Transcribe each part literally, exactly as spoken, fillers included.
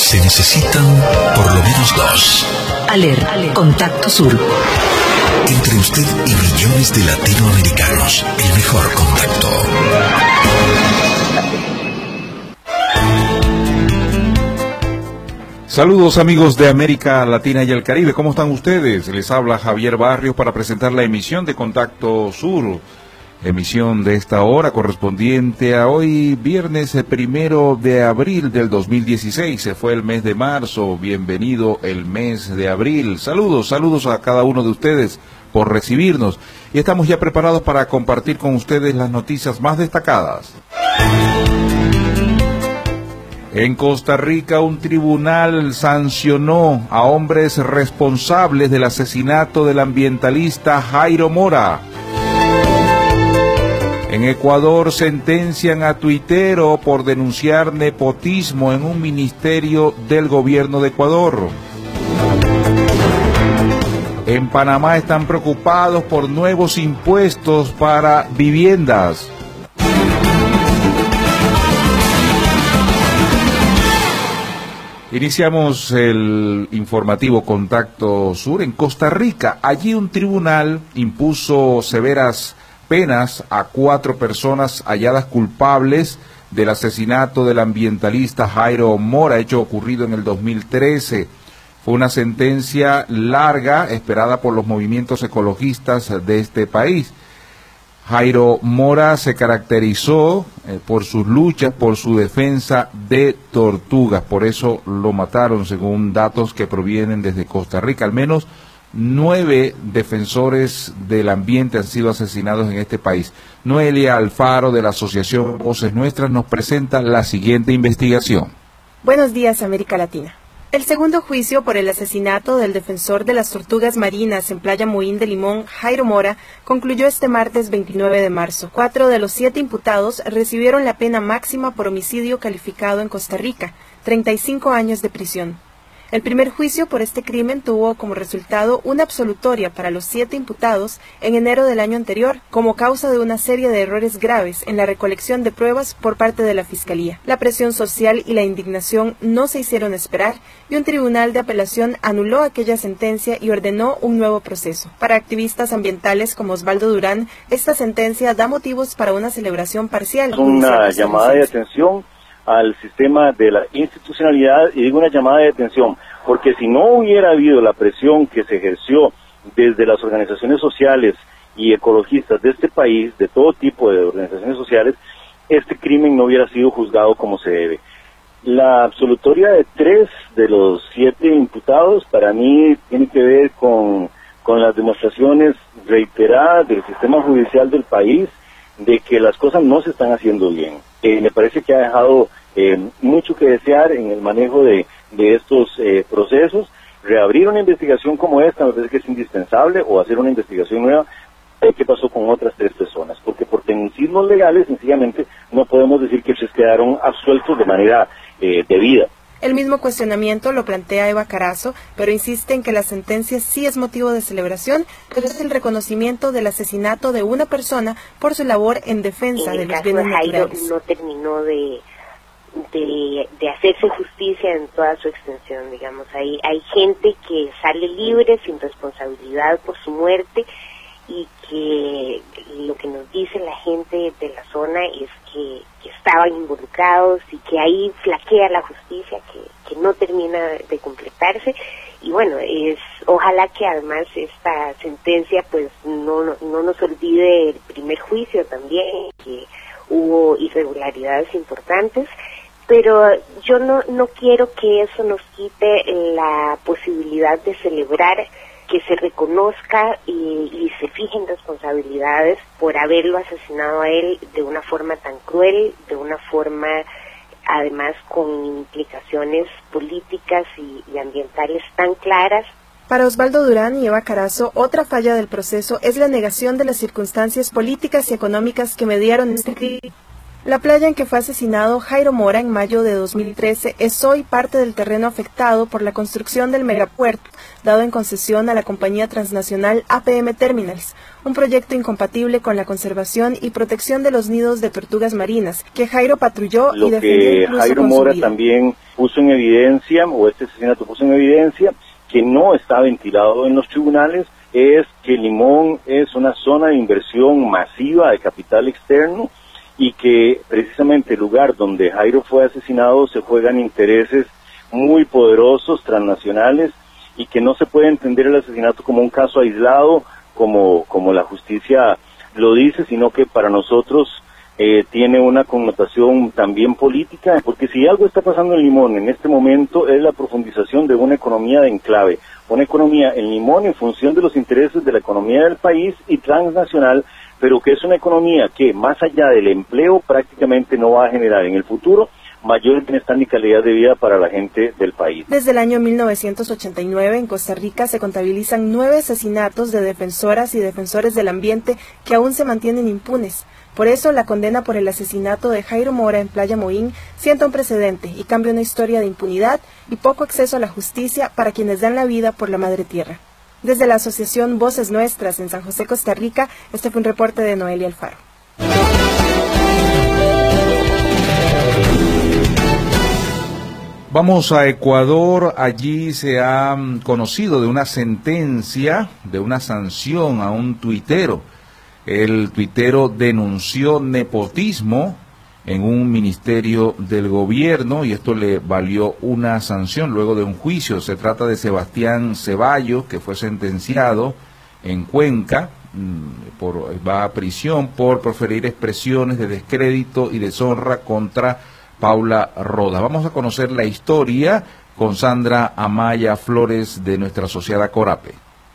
Se necesitan por lo menos dos. Aler, Contacto Sur. Entre usted y millones de latinoamericanos, el mejor contacto. Saludos amigos de América Latina y el Caribe, ¿cómo están ustedes? Les habla Javier Barrios para presentar la emisión de Contacto Sur, emisión de esta hora correspondiente a hoy, viernes primero de abril del dos mil dieciséis, se fue el mes de marzo, bienvenido el mes de abril, saludos, saludos a cada uno de ustedes por recibirnos y estamos ya preparados para compartir con ustedes las noticias más destacadas. En Costa Rica, un tribunal sancionó a hombres responsables del asesinato del ambientalista Jairo Mora. En Ecuador, sentencian a tuitero por denunciar nepotismo en un ministerio del gobierno de Ecuador. En Panamá están preocupados por nuevos impuestos para viviendas. Iniciamos el informativo Contacto Sur en Costa Rica. Allí un tribunal impuso severas penas a cuatro personas halladas culpables del asesinato del ambientalista Jairo Mora, hecho ocurrido en el dos mil trece. Fue una sentencia larga, esperada por los movimientos ecologistas de este país. Jairo Mora se caracterizó eh, por sus luchas, por su defensa de tortugas, por eso lo mataron, según datos que provienen desde Costa Rica. Al menos nueve defensores del ambiente han sido asesinados en este país. Noelia Alfaro, de la Asociación Voces Nuestras, nos presenta la siguiente investigación. Buenos días, América Latina. El segundo juicio por el asesinato del defensor de las tortugas marinas en Playa Moín de Limón, Jairo Mora, concluyó este martes veintinueve de marzo. Cuatro de los siete imputados recibieron la pena máxima por homicidio calificado en Costa Rica, treinta y cinco años de prisión. El primer juicio por este crimen tuvo como resultado una absolutoria para los siete imputados en enero del año anterior, como causa de una serie de errores graves en la recolección de pruebas por parte de la Fiscalía. La presión social y la indignación no se hicieron esperar y un tribunal de apelación anuló aquella sentencia y ordenó un nuevo proceso. Para activistas ambientales como Osvaldo Durán, esta sentencia da motivos para una celebración parcial. Una llamada de atención al sistema de la institucionalidad, y digo una llamada de atención, porque si no hubiera habido la presión que se ejerció desde las organizaciones sociales y ecologistas de este país, de todo tipo de organizaciones sociales, este crimen no hubiera sido juzgado como se debe. La absolutoria de tres de los siete imputados, para mí, tiene que ver con, con las demostraciones reiteradas del sistema judicial del país, de que las cosas no se están haciendo bien. Eh, me parece que ha dejado eh, mucho que desear en el manejo de, de estos eh, procesos. Reabrir una investigación como esta me parece que es indispensable, o hacer una investigación nueva de qué pasó con otras tres personas, porque por tecnicismos legales sencillamente no podemos decir que se quedaron absueltos de manera eh, debida. El mismo cuestionamiento lo plantea Eva Carazo, pero insiste en que la sentencia sí es motivo de celebración, pero es el reconocimiento del asesinato de una persona por su labor en defensa en de los bienes naturales. No terminó de, de, de hacerse justicia en toda su extensión, digamos. Hay, hay gente que sale libre, sin responsabilidad por su muerte, y que lo que nos dice la gente de la zona es que, que estaban involucrados y que ahí flaquea la justicia, que, que no termina de completarse. Y bueno, es ojalá que además esta sentencia pues no, no, no nos olvide el primer juicio también, que hubo irregularidades importantes, pero yo no, no quiero que eso nos quite la posibilidad de celebrar que se reconozca y, y se fijen responsabilidades por haberlo asesinado a él de una forma tan cruel, de una forma además con implicaciones políticas y, y ambientales tan claras. Para Osvaldo Durán y Eva Carazo, otra falla del proceso es la negación de las circunstancias políticas y económicas que mediaron este crimen. La playa en que fue asesinado Jairo Mora en mayo de dos mil trece es hoy parte del terreno afectado por la construcción del megapuerto, dado en concesión a la compañía transnacional A P M Terminals, un proyecto incompatible con la conservación y protección de los nidos de tortugas marinas, que Jairo patrulló Lo y defendió que incluso Jairo con Mora su vida. también puso en evidencia, o este asesinato puso en evidencia, que no está ventilado en los tribunales, es que Limón es una zona de inversión masiva de capital externo y que precisamente el lugar donde Jairo fue asesinado se juegan intereses muy poderosos, transnacionales, y que no se puede entender el asesinato como un caso aislado, como, como la justicia lo dice, sino que para nosotros eh, tiene una connotación también política, porque si algo está pasando en Limón en este momento es la profundización de una economía de enclave, una economía en Limón en función de los intereses de la economía del país y transnacional, pero que es una economía que más allá del empleo prácticamente no va a generar en el futuro mayor bienestar y calidad de vida para la gente del país. Desde el año mil novecientos ochenta y nueve en Costa Rica se contabilizan nueve asesinatos de defensoras y defensores del ambiente que aún se mantienen impunes. Por eso la condena por el asesinato de Jairo Mora en Playa Moín sienta un precedente y cambia una historia de impunidad y poco acceso a la justicia para quienes dan la vida por la madre tierra. Desde la asociación Voces Nuestras en San José, Costa Rica, este fue un reporte de Noelia Alfaro. Vamos a Ecuador. Allí se ha conocido de una sentencia, de una sanción a un tuitero. El tuitero denunció nepotismo en un ministerio del gobierno y esto le valió una sanción luego de un juicio. Se trata de Sebastián Ceballos, que fue sentenciado en Cuenca, por, va a prisión por proferir expresiones de descrédito y deshonra contra Paula Rodas. Vamos a conocer la historia con Sandra Amaya Flores de nuestra asociada Corape.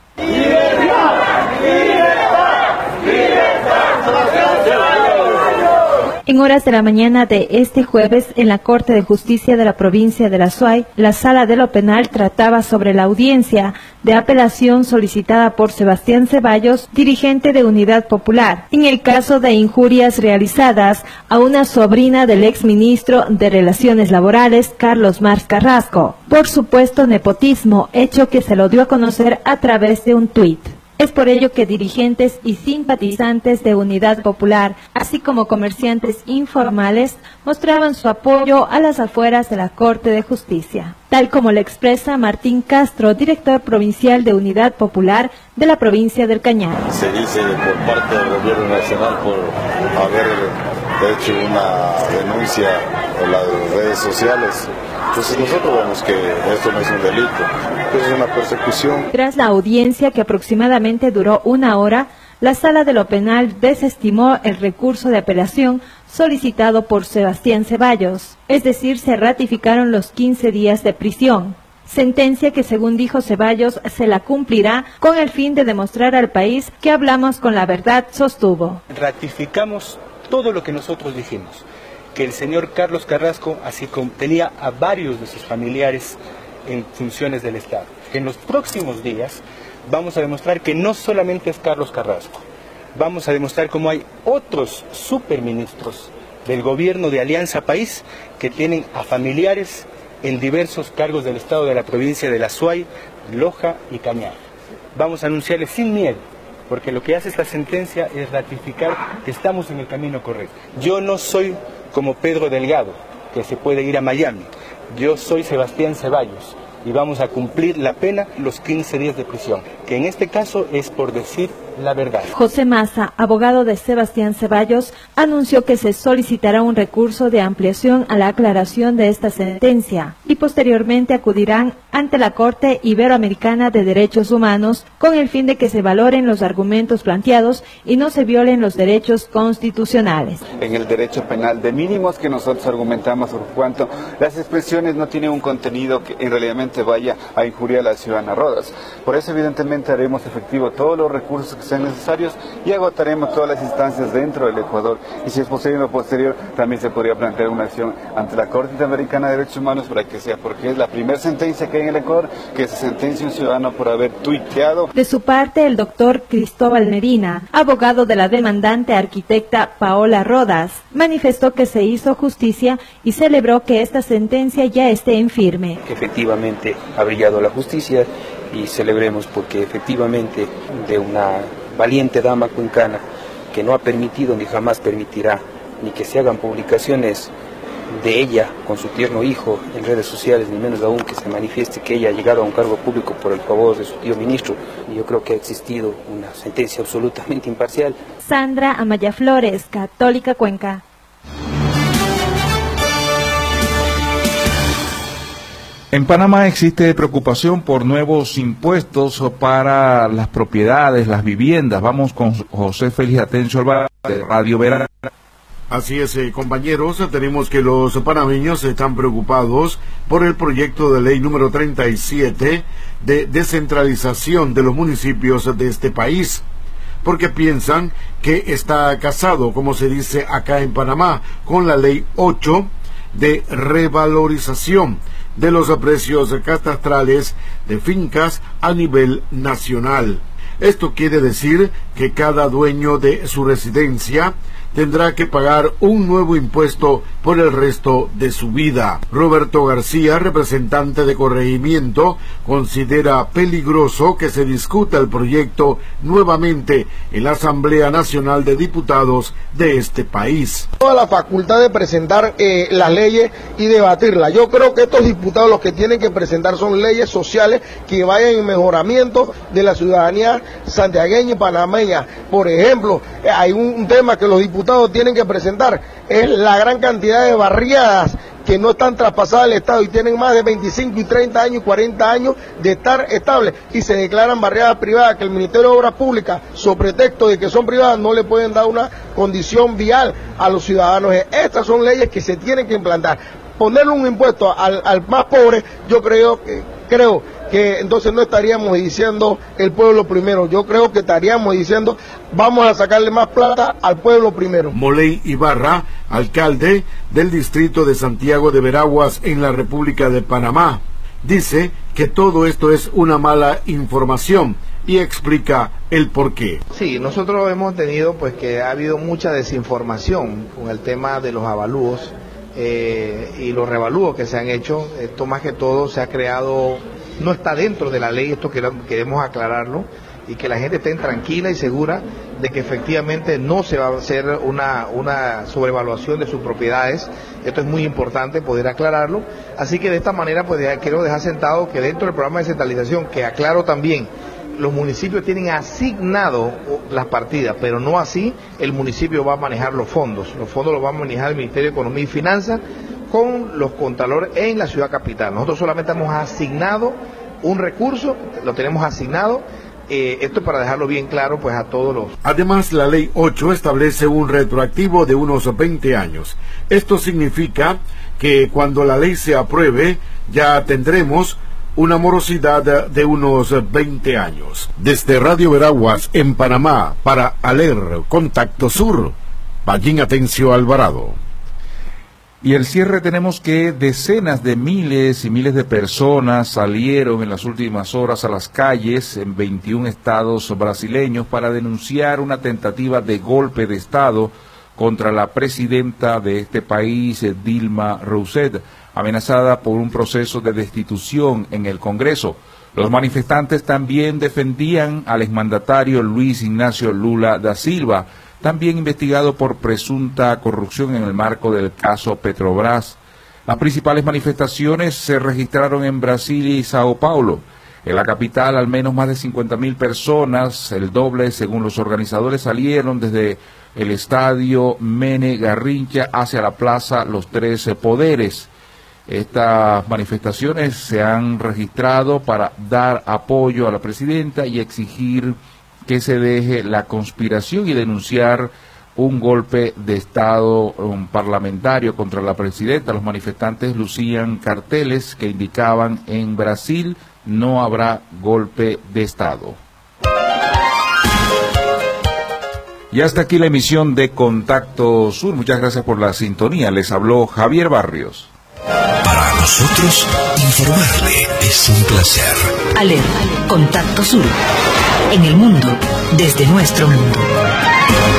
En horas de la mañana de este jueves, en la Corte de Justicia de la provincia de La Suay, la Sala de lo Penal trataba sobre la audiencia de apelación solicitada por Sebastián Ceballos, dirigente de Unidad Popular, en el caso de injurias realizadas a una sobrina del exministro de Relaciones Laborales, Carlos Mars Carrasco, por supuesto nepotismo, hecho que se lo dio a conocer a través de un tuit. Es por ello que dirigentes y simpatizantes de Unidad Popular, así como comerciantes informales, mostraban su apoyo a las afueras de la Corte de Justicia. Tal como lo expresa Martín Castro, director provincial de Unidad Popular de la provincia del Cañar. Se dice por parte del gobierno nacional por haber hecho una denuncia en las redes sociales. Entonces nosotros vemos que esto no es un delito, es una persecución. Tras la audiencia, que aproximadamente duró una hora, la Sala de lo Penal desestimó el recurso de apelación solicitado por Sebastián Ceballos, es decir, se ratificaron los quince días de prisión. Sentencia que, según dijo Ceballos, se la cumplirá con el fin de demostrar al país que hablamos con la verdad, sostuvo. Ratificamos todo lo que nosotros dijimos, que el señor Carlos Carrasco, así como tenía a varios de sus familiares en funciones del Estado. En los próximos días vamos a demostrar que no solamente es Carlos Carrasco, vamos a demostrar cómo hay otros superministros del gobierno de Alianza País que tienen a familiares en diversos cargos del Estado de la provincia de La Suay, Loja y Cañar. Vamos a anunciarles sin miedo, porque lo que hace esta sentencia es ratificar que estamos en el camino correcto. Yo no soy como Pedro Delgado, que se puede ir a Miami. Yo soy Sebastián Ceballos y vamos a cumplir la pena, los quince días de prisión, que en este caso es por decir la verdad. José Maza, abogado de Sebastián Ceballos, anunció que se solicitará un recurso de ampliación a la aclaración de esta sentencia y posteriormente acudirán ante la Corte Iberoamericana de Derechos Humanos con el fin de que se valoren los argumentos planteados y no se violen los derechos constitucionales. En el derecho penal de mínimos que nosotros argumentamos por cuanto las expresiones no tienen un contenido que en realidad vaya a injuriar a la ciudadana Rodas. Por eso evidentemente haremos efectivo todos los recursos que sean necesarios y agotaremos todas las instancias dentro del Ecuador. Y si es posible en lo posterior, también se podría plantear una acción ante la Corte Interamericana de Derechos Humanos para que sea, porque es la primera sentencia que hay en el Ecuador, que se sentencia un ciudadano por haber tuiteado. De su parte, el doctor Cristóbal Medina, abogado de la demandante arquitecta Paola Rodas, manifestó que se hizo justicia y celebró que esta sentencia ya esté en firme. Efectivamente ha brillado la justicia y celebremos porque efectivamente de una valiente dama cuencana que no ha permitido ni jamás permitirá ni que se hagan publicaciones de ella con su tierno hijo en redes sociales, ni menos aún que se manifieste que ella ha llegado a un cargo público por el favor de su tío ministro. Y yo creo que ha existido una sentencia absolutamente imparcial. Sandra Amaya Flores, Católica Cuenca. En Panamá existe preocupación por nuevos impuestos para las propiedades, las viviendas. Vamos con José Félix Atencio Alvarado de Radio Verano. Así es, eh, compañeros, tenemos que los panameños están preocupados por el proyecto de ley número treinta y siete de descentralización de los municipios de este país, porque piensan que está casado, como se dice acá en Panamá, con la ley ocho de revalorización de los precios catastrales de fincas a nivel nacional. Esto quiere decir que cada dueño de su residencia tendrá que pagar un nuevo impuesto por el resto de su vida. Roberto García, representante de Corregimiento, considera peligroso que se discuta el proyecto nuevamente en la Asamblea Nacional de Diputados de este país. Toda la facultad de presentar eh, las leyes y debatirlas. Yo creo que estos diputados los que tienen que presentar son leyes sociales que vayan en mejoramiento de la ciudadanía santiagueña y panameña. Por ejemplo, hay un, un tema que los diputados diputados tienen que presentar es la gran cantidad de barriadas que no están traspasadas al Estado y tienen más de veinticinco y treinta años y cuarenta años de estar estables y se declaran barriadas privadas que el Ministerio de Obras Públicas, sobre pretexto de que son privadas, no le pueden dar una condición vial a los ciudadanos. Estas son leyes que se tienen que implantar. Ponerle un impuesto al, al más pobre, yo creo que creo que entonces no estaríamos diciendo el pueblo primero, yo creo que estaríamos diciendo vamos a sacarle más plata al pueblo primero. Moley Ibarra, alcalde del distrito de Santiago de Veraguas en la República de Panamá, dice que todo esto es una mala información y explica el porqué. Sí, nosotros hemos tenido pues que ha habido mucha desinformación con el tema de los avalúos eh, y los revalúos que se han hecho. Esto más que todo se ha creado, no está dentro de la ley, esto queremos aclararlo y que la gente esté tranquila y segura de que efectivamente no se va a hacer una, una sobrevaluación de sus propiedades. Esto es muy importante poder aclararlo, así que de esta manera pues quiero dejar sentado que dentro del programa de descentralización, que aclaro también, los municipios tienen asignado las partidas, pero no así el municipio va a manejar los fondos. Los fondos los va a manejar el Ministerio de Economía y Finanzas con los contralores en la ciudad capital. Nosotros solamente hemos asignado un recurso, lo tenemos asignado. Eh, esto es para dejarlo bien claro pues a todos los... Además, la ley ocho establece un retroactivo de unos veinte años. Esto significa que cuando la ley se apruebe ya tendremos una morosidad de unos veinte años. Desde Radio Veraguas en Panamá para Aler Contacto Sur, Pallín Atencio Alvarado. Y el cierre tenemos que decenas de miles y miles de personas salieron en las últimas horas a las calles en veintiún estados brasileños para denunciar una tentativa de golpe de Estado contra la presidenta de este país, Dilma Rousseff, amenazada por un proceso de destitución en el Congreso. Los manifestantes también defendían al exmandatario Luis Ignacio Lula da Silva, también investigado por presunta corrupción en el marco del caso Petrobras. Las principales manifestaciones se registraron en Brasil y Sao Paulo. En la capital, al menos más de cincuenta mil personas, el doble según los organizadores, salieron desde el estadio Mene Garrincha hacia la plaza Los Tres Poderes. Estas manifestaciones se han registrado para dar apoyo a la presidenta y exigir que se deje la conspiración y denunciar un golpe de Estado um, parlamentario contra la presidenta. Los manifestantes lucían carteles que indicaban: en Brasil no habrá golpe de Estado. Y hasta aquí la emisión de Contacto Sur. Muchas gracias por la sintonía. Les habló Javier Barrios. Para nosotros, informarle es un placer. Aler, Contacto Sur. En el mundo, desde nuestro mundo.